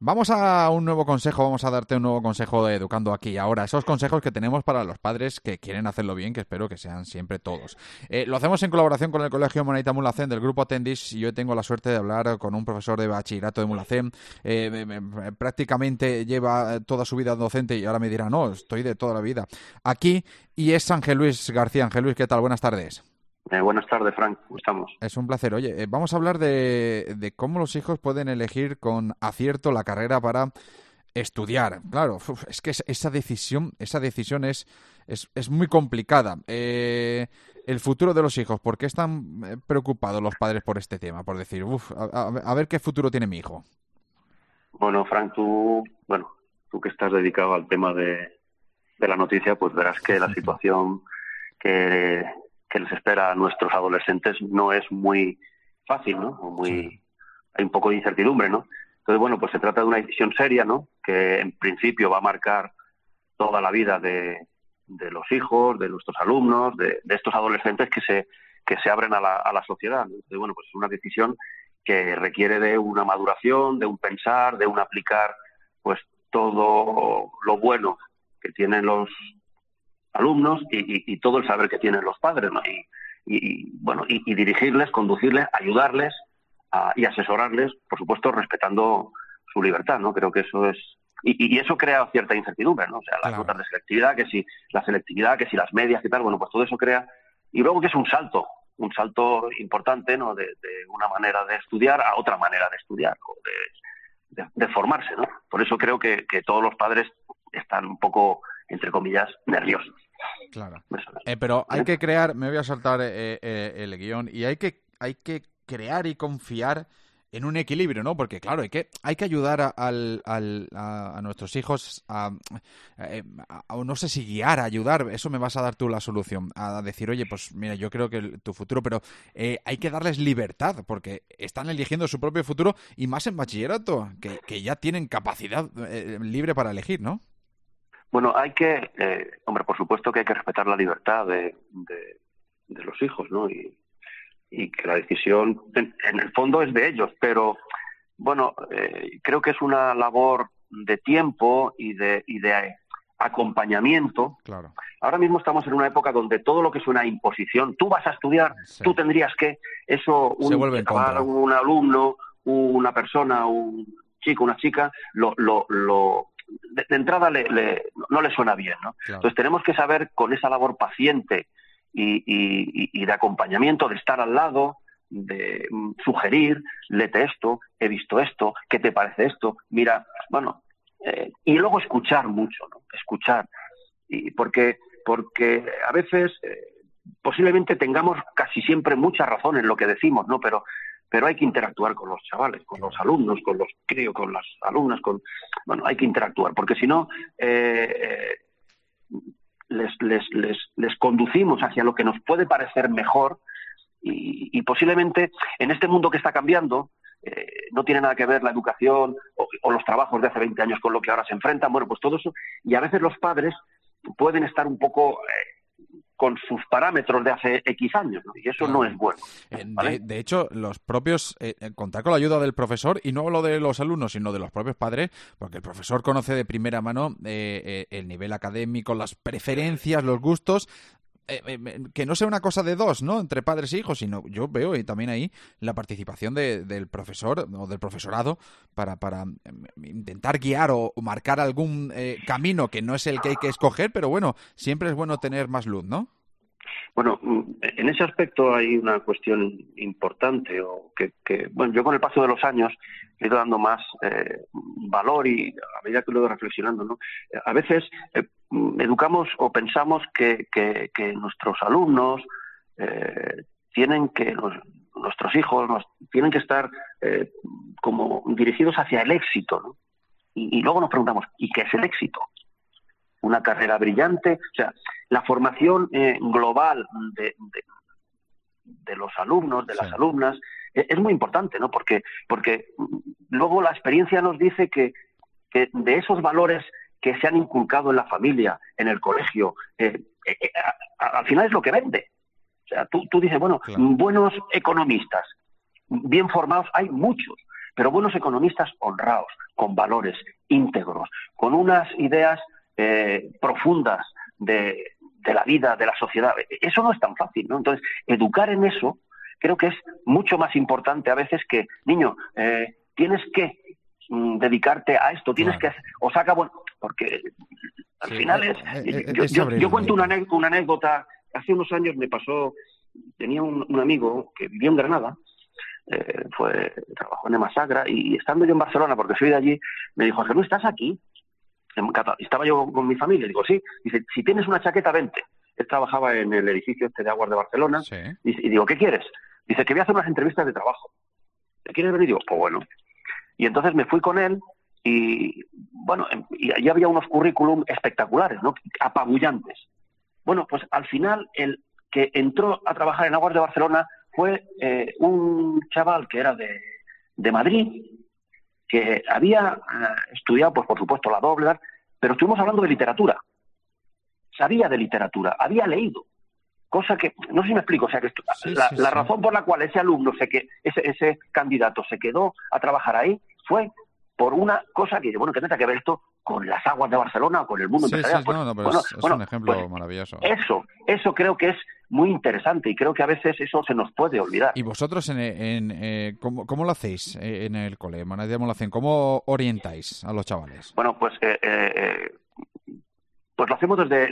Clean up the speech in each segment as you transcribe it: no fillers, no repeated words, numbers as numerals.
Vamos a un nuevo consejo, vamos a darte un nuevo consejo de Educando Aquí Ahora. Esos consejos que tenemos para los padres que quieren hacerlo bien, que espero que sean siempre todos. Lo hacemos en colaboración con el Colegio Monaita Mulhacén del Grupo Atendis y yo tengo la suerte de hablar con un profesor de bachillerato de Mulhacén. Prácticamente lleva toda su vida docente y ahora me dirá, no, estoy de toda la vida aquí y es Ángel Luis García. Ángel Luis, ¿qué tal? Buenas tardes. Buenas tardes, Frank. ¿Cómo estamos? Es un placer. Oye, vamos a hablar de cómo los hijos pueden elegir con acierto la carrera para estudiar. Claro, es que esa decisión es muy complicada. El futuro de los hijos, ¿por qué están preocupados los padres por este tema? Por decir, a ver qué futuro tiene mi hijo. Bueno, Frank, tú que estás dedicado al tema de la noticia, pues verás que la situación que, que les espera a nuestros adolescentes no es muy fácil, ¿no? Sí. Hay un poco de incertidumbre, ¿no? Entonces, bueno, pues se trata de una decisión seria, ¿no? Que en principio va a marcar toda la vida de los hijos, de nuestros alumnos, de estos adolescentes que se abren a la sociedad, ¿no? Entonces, bueno, pues es una decisión que requiere de una maduración, de un pensar, de un aplicar, pues todo lo bueno que tienen los alumnos y todo el saber que tienen los padres, ¿no? Y dirigirles, conducirles, ayudarles y asesorarles, por supuesto, respetando su libertad, ¿no? Creo que eso es... Y eso crea cierta incertidumbre, ¿no? O sea, las Claro. notas de selectividad, que si la selectividad, que si las medias y tal, bueno, pues todo eso crea... Y luego que es un salto importante, ¿no? De una manera de estudiar a otra manera de estudiar, o de formarse, ¿no? Por eso creo que todos los padres están un poco, entre comillas, nerviosos. Claro. Eso Pero hay ¿eh? que crear, me voy a saltar el guión, y hay que crear y confiar en un equilibrio, ¿no? Porque, claro, hay que ayudar a nuestros hijos no sé si guiar, a ayudar, eso me vas a dar tú la solución, a decir, oye, pues mira, yo creo que tu futuro, pero hay que darles libertad, porque están eligiendo su propio futuro, y más en bachillerato, que ya tienen capacidad libre para elegir, ¿no? Bueno, hombre, por supuesto que hay que respetar la libertad de los hijos, ¿no? Y que la decisión, en el fondo, es de ellos, pero, bueno, creo que es una labor de tiempo y de acompañamiento. Claro. Ahora mismo estamos en una época donde todo lo que suena a imposición, tú vas a estudiar, Sí. tú tendrías que, eso, Se un vuelve en chaval, contra. un alumno, una persona, un chico, una chica, de entrada no le suena bien, ¿no? Claro. Entonces tenemos que saber, con esa labor paciente y de acompañamiento, de estar al lado, de sugerir, léete esto, he visto esto, ¿qué te parece esto? Mira, bueno, y luego escuchar mucho, ¿no? Escuchar. Porque a veces posiblemente tengamos casi siempre mucha razón en lo que decimos, ¿no? Pero hay que interactuar con los chavales, con los Claro. alumnos, con los críos, con las alumnas, bueno, hay que interactuar, porque si no, les conducimos hacia lo que nos puede parecer mejor y posiblemente en este mundo que está cambiando, no tiene nada que ver la educación o los trabajos de hace 20 años con lo que ahora se enfrentan, bueno, pues todo eso, y a veces los padres pueden estar un poco con sus parámetros de hace X años, ¿no? Y eso no es Claro. bueno, De, ¿vale? de hecho, los propios, contar con la ayuda del profesor, y no lo de los alumnos, sino de los propios padres, porque el profesor conoce de primera mano el nivel académico, las preferencias, los gustos, que no sea una cosa de dos, ¿no? Entre padres e hijos, sino yo veo y también ahí la participación del profesor o del profesorado para intentar guiar o marcar algún camino que no es el que hay que escoger, pero bueno, siempre es bueno tener más luz, ¿no? Bueno, en ese aspecto hay una cuestión importante, bueno, yo con el paso de los años he ido dando más valor y a medida que lo he ido reflexionando, ¿no? A veces educamos o pensamos que nuestros alumnos tienen que, nuestros hijos tienen que estar como dirigidos hacia el éxito, ¿no? Y luego nos preguntamos, ¿y qué es el éxito? Una carrera brillante, o sea, la formación global de los alumnos, de Sí. las alumnas, es muy importante, ¿no? Porque luego la experiencia nos dice que de esos valores que se han inculcado en la familia, en el colegio, al final es lo que vende. O sea, tú dices, bueno, Claro. buenos economistas, bien formados, hay muchos, pero buenos economistas honrados, con valores íntegros, con unas ideas profundas de la vida, de la sociedad. Eso no es tan fácil, ¿no? Entonces, educar en eso creo que es mucho más importante a veces que, niño, tienes que dedicarte a esto, tienes que... O saca, bueno, porque al final yo cuento una anécdota. Hace unos años me pasó, tenía un amigo que vivió en Granada, trabajó en Emasagra, y estando yo en Barcelona, porque soy de allí, me dijo, Ángel, ¿no estás aquí? Estaba yo con mi familia, digo, sí. Dice, si tienes una chaqueta, vente. Él trabajaba en el edificio de Aguas de Barcelona, sí. Y digo, ¿qué quieres? Dice, que voy a hacer unas entrevistas de trabajo. ¿Te quieres venir? Y digo, pues bueno. Y entonces me fui con él, y bueno, y allí había unos currículum espectaculares, ¿no? Apabullantes. Bueno, pues al final el que entró a trabajar en Aguas de Barcelona fue un chaval que era de Madrid, que había estudiado, pues por supuesto, la doble, pero estuvimos hablando de literatura. Sabía de literatura, había leído. Cosa que, no sé si me explico, o sea, que la razón por la cual ese alumno, ese candidato se quedó a trabajar ahí fue por una cosa que, bueno, que no tiene que ver esto con las Aguas de Barcelona o con el mundo empresarial. Es un ejemplo maravilloso. Eso creo que es muy interesante y creo que a veces eso se nos puede olvidar. ¿Y vosotros cómo lo hacéis en el cole? ¿Cómo orientáis a los chavales? Bueno, pues lo hacemos desde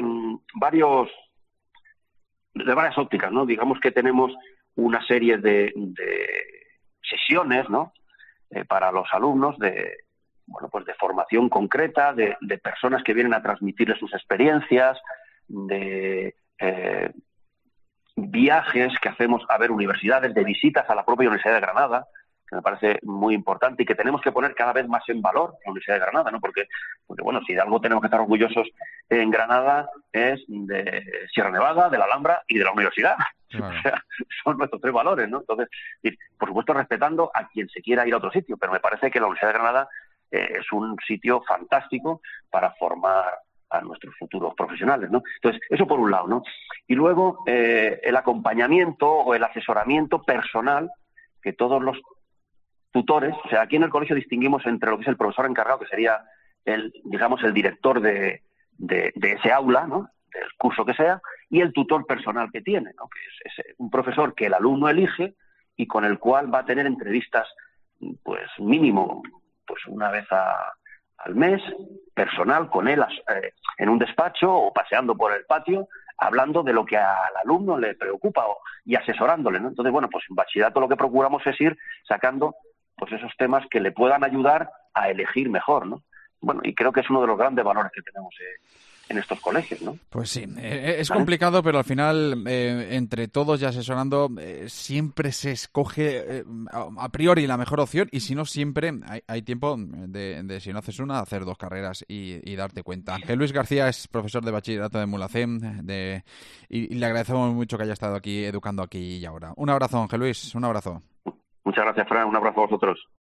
varias ópticas, ¿no? Digamos que tenemos una serie de sesiones, ¿no? Para los alumnos de formación concreta, de personas que vienen a transmitirles sus experiencias, de viajes que hacemos a ver universidades, de visitas a la propia Universidad de Granada, que me parece muy importante y que tenemos que poner cada vez más en valor la Universidad de Granada, ¿no? Porque bueno, si de algo tenemos que estar orgullosos en Granada es de Sierra Nevada, de la Alhambra y de la universidad. Claro. O sea, son nuestros 3 valores, ¿no? Entonces, por supuesto, respetando a quien se quiera ir a otro sitio, pero me parece que la Universidad de Granada es un sitio fantástico para formar a nuestros futuros profesionales, ¿no? Entonces, eso por un lado, ¿no? Y luego, el acompañamiento o el asesoramiento personal que todos los tutores, o sea, aquí en el colegio distinguimos entre lo que es el profesor encargado, que sería el director de ese aula, ¿no? Del curso que sea, y el tutor personal que tiene, ¿no? Que es un profesor que el alumno elige y con el cual va a tener entrevistas, pues mínimo, pues una vez al mes, personal, con él en un despacho o paseando por el patio, hablando de lo que al alumno le preocupa y asesorándole, ¿no? Entonces, bueno, pues en bachillerato lo que procuramos es ir sacando pues esos temas que le puedan ayudar a elegir mejor, ¿no? Bueno, y creo que es uno de los grandes valores que tenemos en estos colegios, ¿no? Pues sí, es complicado, pero al final, entre todos y asesorando, siempre se escoge a priori la mejor opción, y si no, siempre hay tiempo de si no haces una, hacer 2 carreras y darte cuenta. Ángel Luis García es profesor de bachillerato de Mulhacén, y le agradecemos mucho que haya estado aquí educando aquí y ahora. Un abrazo, Ángel Luis, un abrazo. Muchas gracias, Fran, un abrazo a vosotros.